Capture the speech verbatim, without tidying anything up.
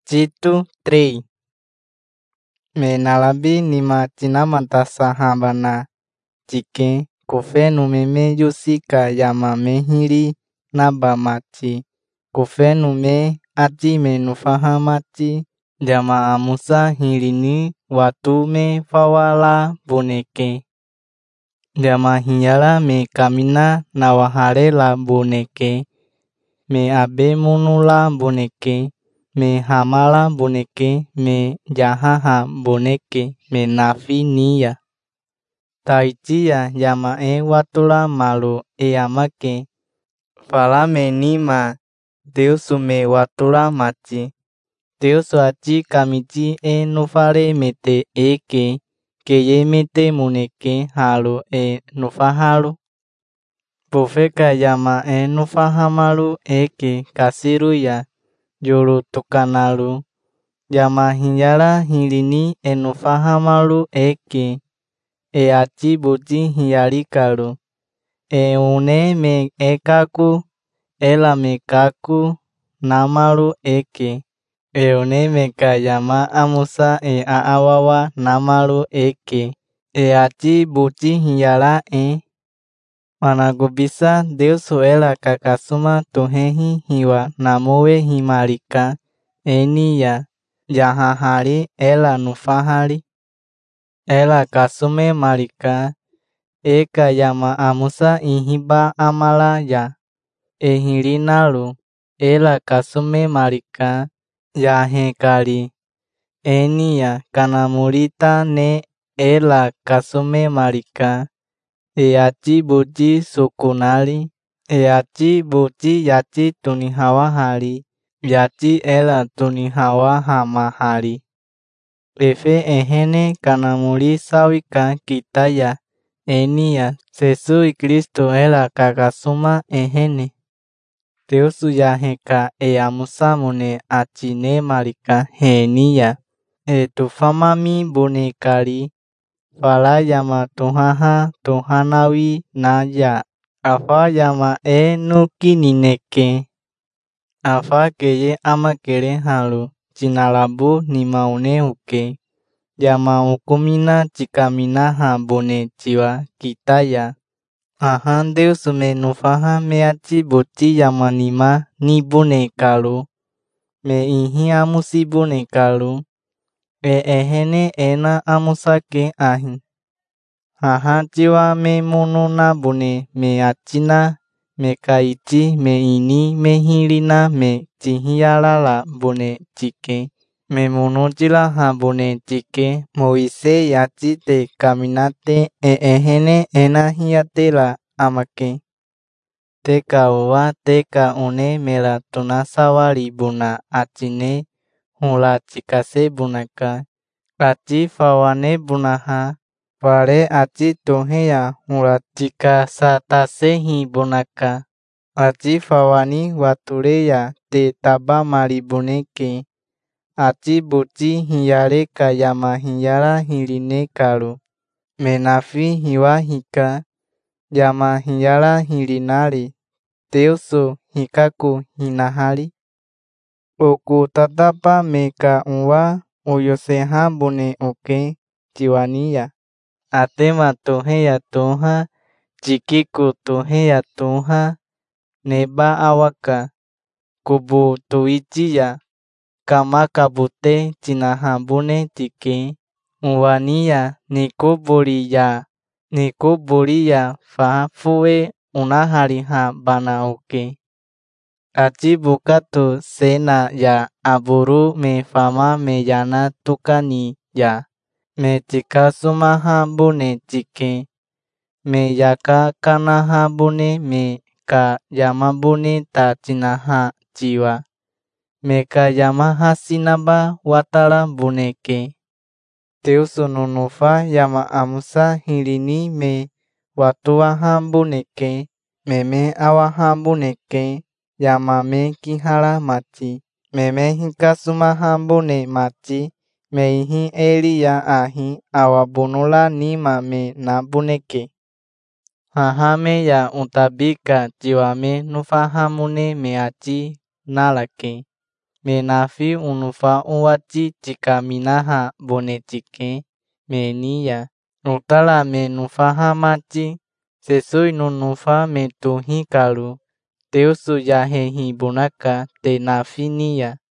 Citu trei. Me nalabi nima cinamanta sahabana chike kufenu meme yusika yama mehiri naba machi. Kufenu me aci me nufaha machi yama amusa hirini watu me fawala boneke. Yama hiyala me kamina nawahare la boneke. Me abe munula boneke. Me hamala boneke. Me jahaha boneke. Me nafi niya. Taicia yama e watula malu e amake. Fala me nima. Deusu me watula machi. Deusu aci kamici e nufare mete eke. Keye mete muneke halu e nufahalu. Bufeka yama e nufahamalu eke kasiru ya. Yuru tukanalu. Yama hiyala hirini e nufahamalu eke. E aci buci hiyalikalu. E une me ekaku. Ela me kaku namalu eke. E une me kayama amusa e aawawa namalu eke. E aci buci hiyala e. Managu bisa Deusu ela kakasuma tuhehi hiwa namuwe himalika. Eni ya jahahari ela nufahari. Ela kasume malika. Eka yama amusa ihiba amala ya. E hirinalu. Ela kasume malika. Yahekali. Eni ya kanamurita ne ela kasume malika. E aci buci sukunali. E aci buci yaci tunihawa hari. Yaci ela tunihawa hamahari. Efe ehene kanamuri sawika kitaya. Eni ya Sesui Kristo ela kakasuma ehene. Deusu yaheka e amusamune acine malika henia. E tufamami bonekali. Fala yama tuhaha tuhanawi naya. Afa yama e nukinineke. Afa keye amakere halu. Cinalabu nimaune uke. Yama ukumina cikamina ha bone ciwa kitaya. Ahan Deusu me nufaha me aci buci yama nima ni bonekalu. Me ihi amusi bonekalu. E ehene ena amusake ahi. Haha ciwa me mununa bone me acina. Me kaici me ini me hirina me cihiyalala bone cike. Me munujila ha bone cike. Moise yaci te kaminate e ehene ena hiyatela amake. Teka uwa teka une mela tunasawari buna acine. Hula cikase bunaka. Aci fawane bunaha. Pare aci toheya hula cika satasehi bunaka. Aci fawani watuleya te taba mari boneke. Aci buci hiyaleka yama hiyala hirine kalu. Menafi hiwa hika. Yama hiyala hilinali. Deusu hikaku hinahali. Oku tatapa meka uwa uyoseha bone uke ciwania. Atema toheya toha. Cikiku toheya toha. Neba awaka. Kubu tuicia. Kamaka bute cinaha bune cike. Uwania nikuburiya. Nikuburiya fafue unahari ha bana uke. Aci bukatu sena ya aburu me fama me yana tukani ya. Me cika sumaha bune cike. Me yaka kanaha bune me ka yama bune ta cinaha jiwa. Me ka yama hasinaba watala buneke. Deusu nunufa yama amusa hirini me watuaha buneke. Meme awaha buneke. Yama me kihala machi. Meme hikasumaha bune machi. Me ihi eliya ahi awabunula nima me na buneke. Hahame ya untabika jiwame nufahamune me aci nalake. me nafi unufa uwaci jika minaha bone jike me niya. Utala me nufahamaci sesuai no nufa me tu hikalu. Deus yahe hibunaka te nafi niya.